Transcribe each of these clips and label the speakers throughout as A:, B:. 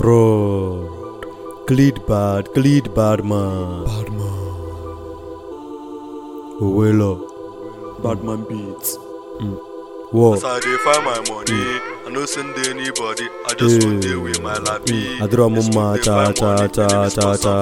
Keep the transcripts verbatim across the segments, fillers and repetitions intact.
A: Road. Glid bad, glid bad man.
B: Bad man.
A: Owelo.
B: Bad man beats.
A: Mm. Whoa.
C: As I dey find my money, mm. I no send anybody. I just
A: hey.
C: want day with my lappy.
A: I draw mama cha cha cha cha cha.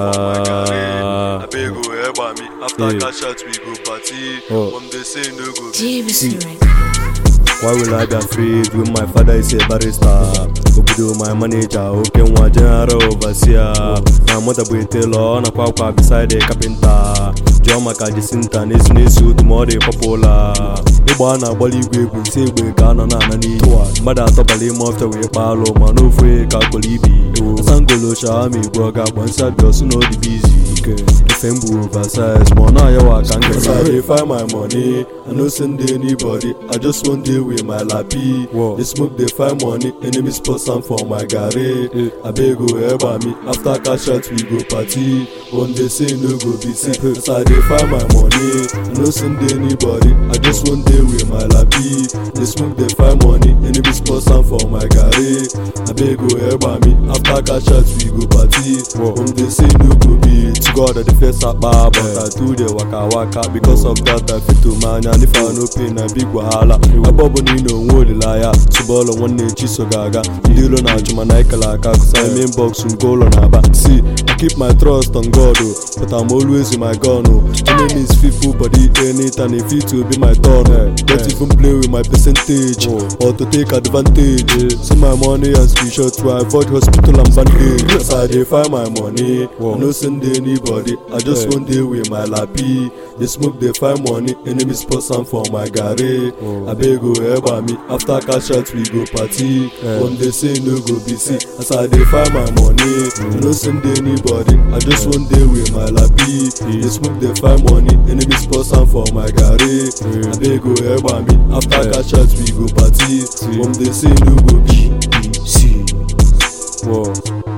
C: I beg go help me. After
A: hey.
C: cash out we go party.
A: Oh.
C: From the say no go.
A: See. Why will I be afraid when my father is a barrister? Obudo my manager, okay, one general overseer. My mother be tailor, na kwa kwa beside the carpenter. Joma ka Jacinta, nisi nisi tomorrow popular. Iba na bali gwe kunse gwe kana na na ni. Mada topali mofta we palo, manu fwe ka kolibi. Sangolo shami gwaga, one side girls know the busy. Defembu oversize, mona yawa kanga. As I dey find my money, I no send anybody. I just want day with my lappy. They smoke, they find money, enemies put some for my gare. I beg go help me. After cash out we go party. One day say no go be sick. As I dey find my money, I no send anybody. I just want day with my lappy. They smoke, they find money, enemies put some for my gare. I beg go help me. After cash out we go party. One day say no go be it. God at the face up bar, but I do the waka waka. Because of that I fit to man, and if I no pain a big wahala. I bubble no wood liar. Subolo one day chiso gaga. Dilo na chuma naika laka. Cause I'm in box and goal on aba. See, I keep my trust on God, oh, but I'm always in my gun. Oh. Enemies people body anytime if it will be my turn. Oh. Don't even play with my percentage or to take advantage. See my money and screenshot to avoid hospital and bandage. As I dey find my money, I no send anybody. I just one day with my lappy. They smoke, they find money, enemies put some for my gare. I beg go help me. After cash out we go party. One day say no go be sick. As I dey find my money, I no send anybody. I just one day with my lappy. They smoke, they find money, enemies put some for my gare. I beg go help me. After cash out we go party. One day say no go be sick. Whoa.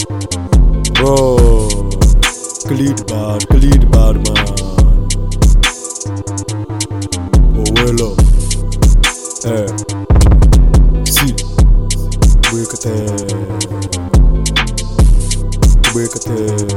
A: Bro, Glid bad, glid bad man. Owelo, eh, si, break it, break it.